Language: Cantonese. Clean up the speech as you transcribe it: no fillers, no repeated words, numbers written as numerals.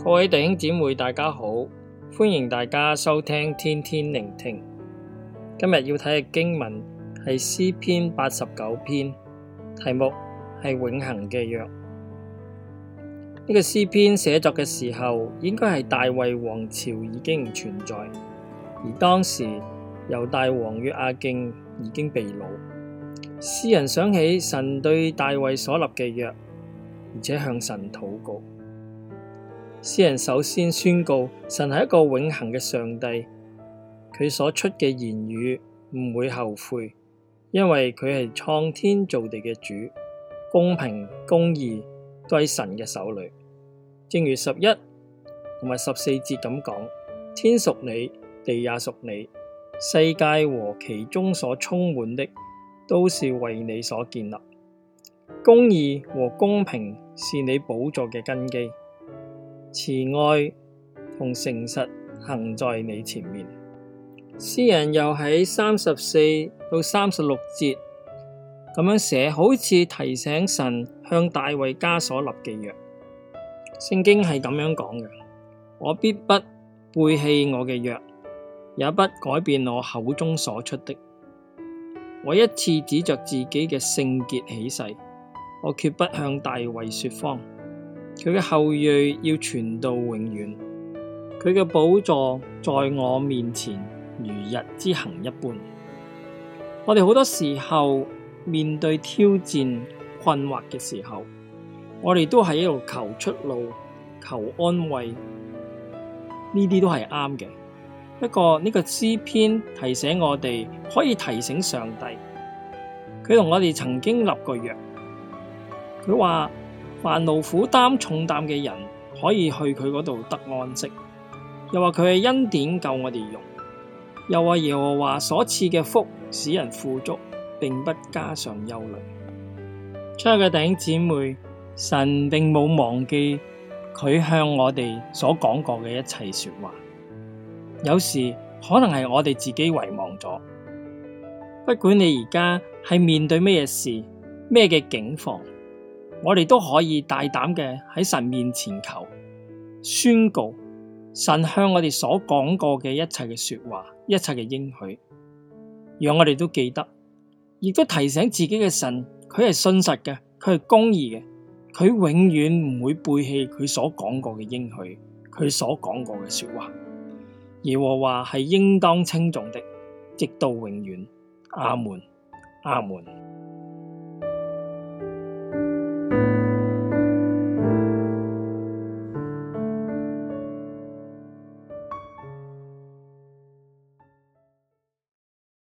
各位弟兄姊妹大家好，歡迎大家收聽天天靈聽。今日要睇嘅經文係詩篇89篇，題目係永恆嘅約。呢個詩篇寫作嘅時候，應該係大衛王朝已經唔存在，而當時猶大王約雅敬已經被擄。詩人想起神對大衛所立嘅約，而且向神禱告。詩人首先宣告神係一個永恆嘅上帝，佢所出嘅言語唔會後悔，因為佢係創天造地嘅主，公平公義都喺神嘅手裏。正如11同埋14節咁講，天屬你，地也屬你，世界和其中所充滿的都是為你所建立。公義和公平是你寶座嘅根基，慈愛同誠實行在你前面。詩人又喺34到36節咁樣寫，好似提醒神向大衛家所立嘅約。聖經係咁樣講嘅：我必不背棄我嘅約，也不改變我口中所出的。我一次指着自己嘅聖潔起誓，我決不向大衛說謊。佢嘅後裔要傳到永遠，佢嘅寶座在我面前如日之行一般。我哋好多時候面對挑戰困惑嘅時候，我哋都係一路求出路、求安慰，呢啲都係啱嘅。不過呢個詩篇提醒我哋，可以提醒上帝，佢同我哋曾經立過約。佢話凡勞苦擔重擔嘅人可以去佢嗰度得安息，又話佢嘅恩典夠我哋用，又話耶和華所賜嘅福使人富足，並不加上憂慮。親愛嘅弟兄姊妹，神並冇忘記佢向我哋所講過嘅一切說話，有時可能係我哋自己遺忘咗。不管你而家係面對咩事、咩嘅境況，我哋都可以大膽嘅喺神面前求，宣告神向我哋所講過嘅一切嘅說話、一切嘅應許，讓我哋都記得，亦都提醒自己嘅神，佢係信實嘅，佢係公義嘅，佢永遠唔會背棄佢所講過嘅應許，佢所講過嘅說話。耶和華係應當稱頌的，直到永遠。阿門，阿門。